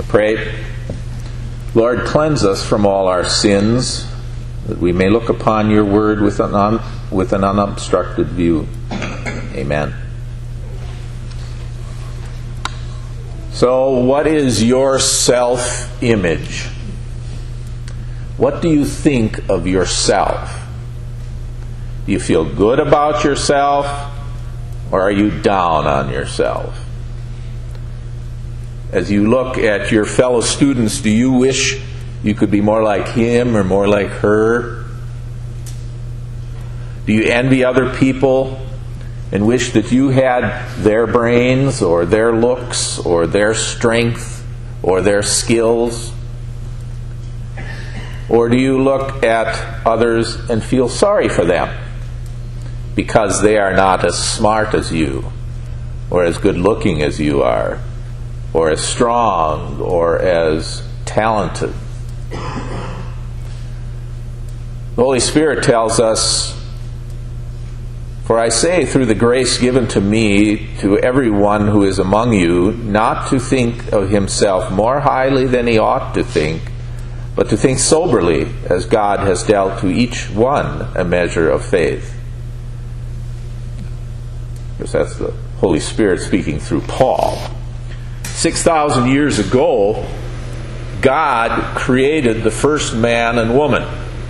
Pray. Lord, cleanse us from all our sins, that we may look upon your word with an unobstructed view. Amen. So, what is your self-image? What do you think of yourself? Do you feel good about yourself, or are you down on yourself? As you look at your fellow students, do you wish you could be more like him or more like her? Do you envy other people and wish that you had their brains or their looks or their strength or their skills? Or do you look at others and feel sorry for them because they are not as smart as you, or as good looking as you are, or as strong, or as talented? The Holy Spirit tells us, "For I say, through the grace given to me, to everyone who is among you, not to think of himself more highly than he ought to think, but to think soberly, as God has dealt to each one a measure of faith." Because that's the Holy Spirit speaking through Paul. 6,000 years ago, God created the first man and woman.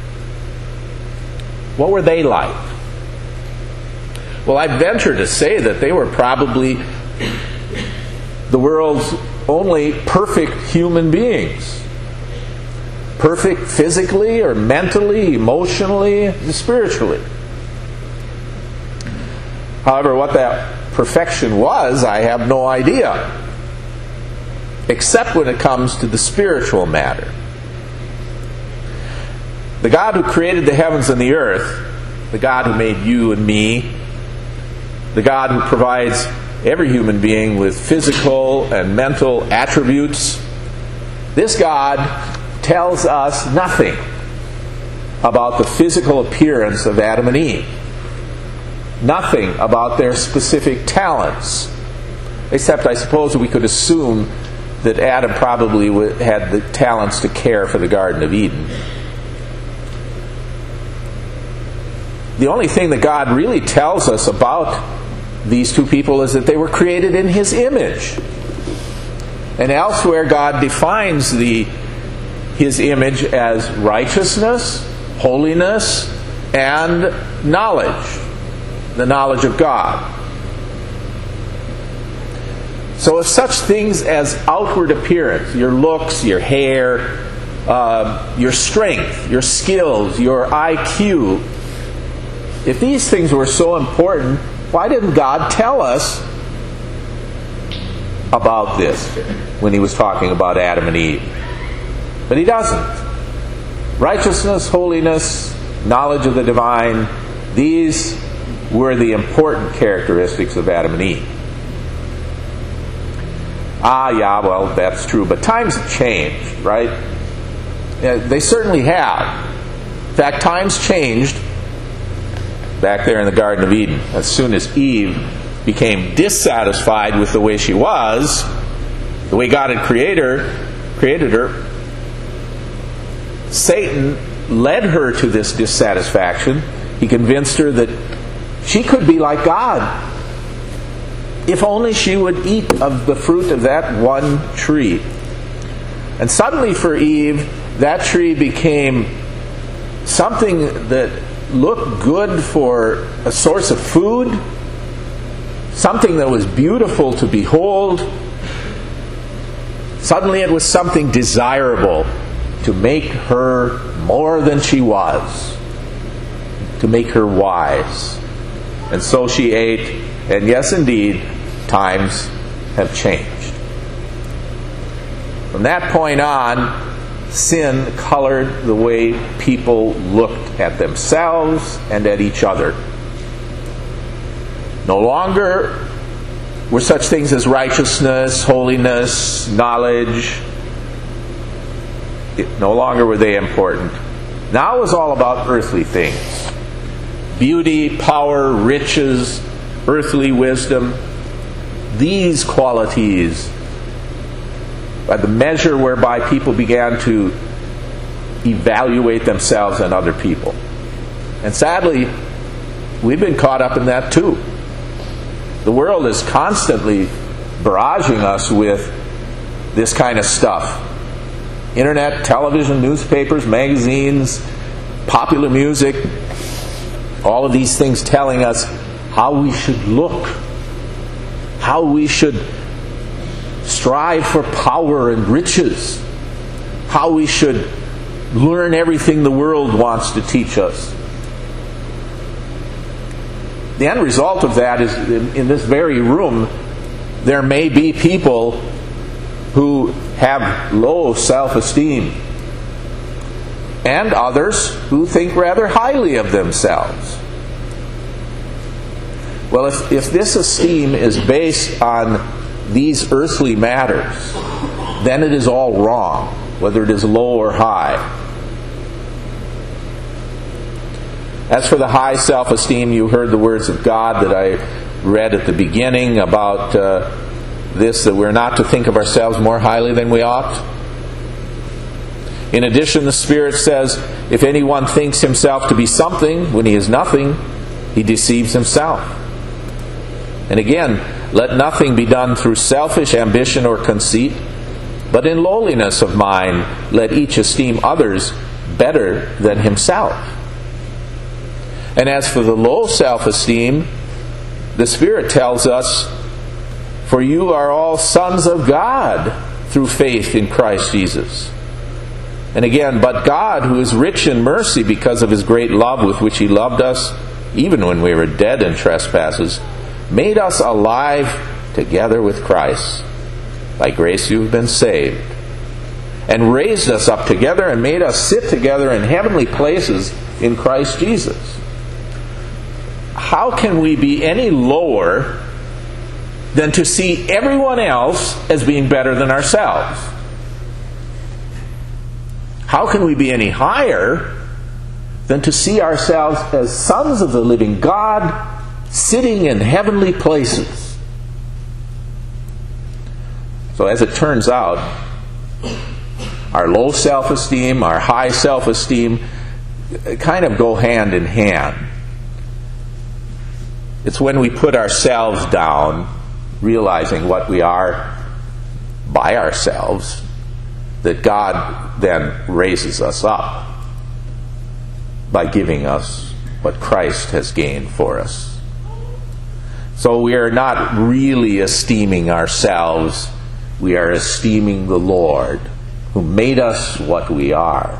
What were they like? Well, I venture to say that they were probably the world's only perfect human beings. Perfect physically or mentally, emotionally, spiritually. However, what that perfection was, I have no idea. Except when it comes to the spiritual matter. The God who created the heavens and the earth, the God who made you and me, the God who provides every human being with physical and mental attributes, this God tells us nothing about the physical appearance of Adam and Eve. Nothing about their specific talents. Except, I suppose, we could assume that Adam probably had the talents to care for the Garden of Eden. The only thing that God really tells us about these two people is that they were created in His image. And elsewhere God defines His image as righteousness, holiness, and knowledge. The knowledge of God. So if such things as outward appearance, your looks, your hair, your strength, your skills, your IQ, if these things were so important, why didn't God tell us about this when He was talking about Adam and Eve? But He doesn't. Righteousness, holiness, knowledge of the divine, these were the important characteristics of Adam and Eve. Well, that's true. But times have changed, right? Yeah, they certainly have. In fact, times changed back there in the Garden of Eden. As soon as Eve became dissatisfied with the way she was, the way God had created her, Satan led her to this dissatisfaction. He convinced her that she could be like God if only she would eat of the fruit of that one tree. And suddenly for Eve, that tree became something that looked good for a source of food, something that was beautiful to behold. Suddenly it was something desirable to make her more than she was, to make her wise. And so she ate, and yes, indeed, times have changed. From that point on, sin colored the way people looked at themselves and at each other. No longer were such things as righteousness, holiness, knowledge. No longer were they important. Now it was all about earthly things. Beauty, power, riches, earthly wisdom. These qualities by the measure whereby people began to evaluate themselves and other people. And sadly, we've been caught up in that too. The world is constantly barraging us with this kind of stuff. Internet, television, newspapers, magazines, popular music, all of these things telling us how we should look, how we should strive for power and riches, how we should learn everything the world wants to teach us. The end result of that is, in this very room, there may be people who have low self-esteem, and others who think rather highly of themselves. Well, if this esteem is based on these earthly matters, then it is all wrong, whether it is low or high. As for the high self-esteem, you heard the words of God that I read at the beginning about this, that we're not to think of ourselves more highly than we ought. In addition, the Spirit says, if anyone thinks himself to be something when he is nothing, he deceives himself. And again, let nothing be done through selfish ambition or conceit, but in lowliness of mind let each esteem others better than himself. And as for the low self-esteem, the Spirit tells us, for you are all sons of God through faith in Christ Jesus. And again, but God, who is rich in mercy because of His great love with which He loved us, even when we were dead in trespasses, made us alive together with Christ. By grace you have been saved. And raised us up together and made us sit together in heavenly places in Christ Jesus. How can we be any lower than to see everyone else as being better than ourselves? How can we be any higher than to see ourselves as sons of the living God sitting in heavenly places? So as it turns out, our low self-esteem, our high self-esteem kind of go hand in hand. It's when we put ourselves down, realizing what we are by ourselves, that God then raises us up by giving us what Christ has gained for us. So we are not really esteeming ourselves, we are esteeming the Lord, who made us what we are.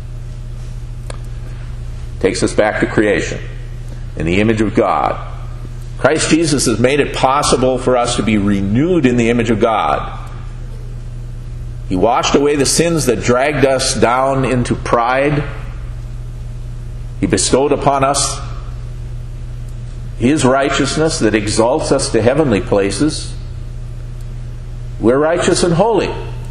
Takes us back to creation, in the image of God. Christ Jesus has made it possible for us to be renewed in the image of God. He washed away the sins that dragged us down into pride. He bestowed upon us His righteousness that exalts us to heavenly places. We're righteous and holy.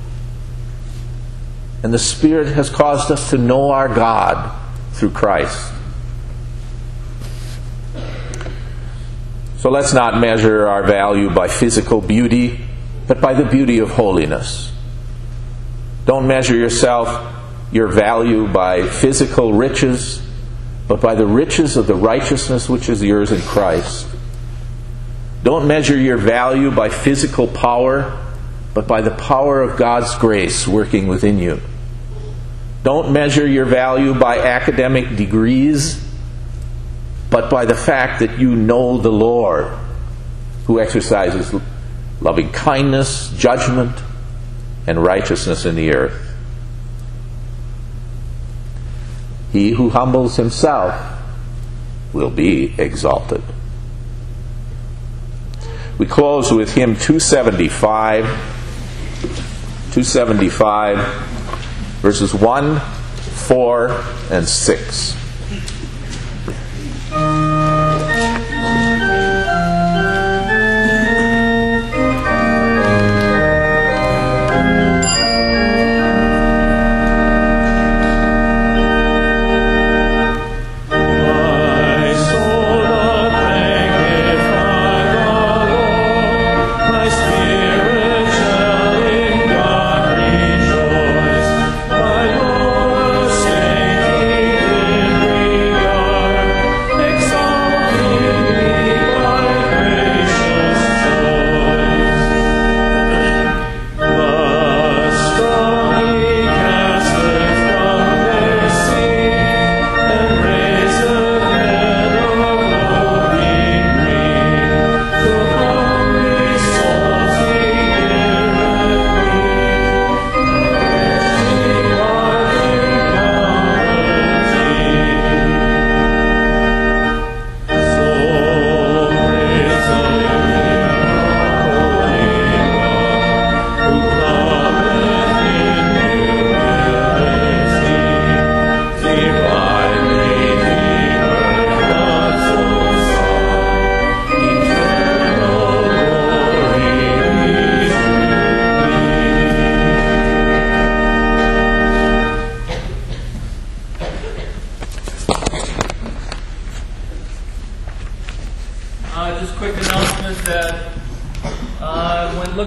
And the Spirit has caused us to know our God through Christ. So let's not measure our value by physical beauty, but by the beauty of holiness. Don't measure your value by physical riches, but by the riches of the righteousness which is yours in Christ. Don't measure your value by physical power, but by the power of God's grace working within you. Don't measure your value by academic degrees, but by the fact that you know the Lord, who exercises loving kindness, judgment, and righteousness in the earth. He who humbles himself will be exalted. We close with hymn 275, verses 1, 4, and 6. My spirit shall in God Just quick announcement that when looking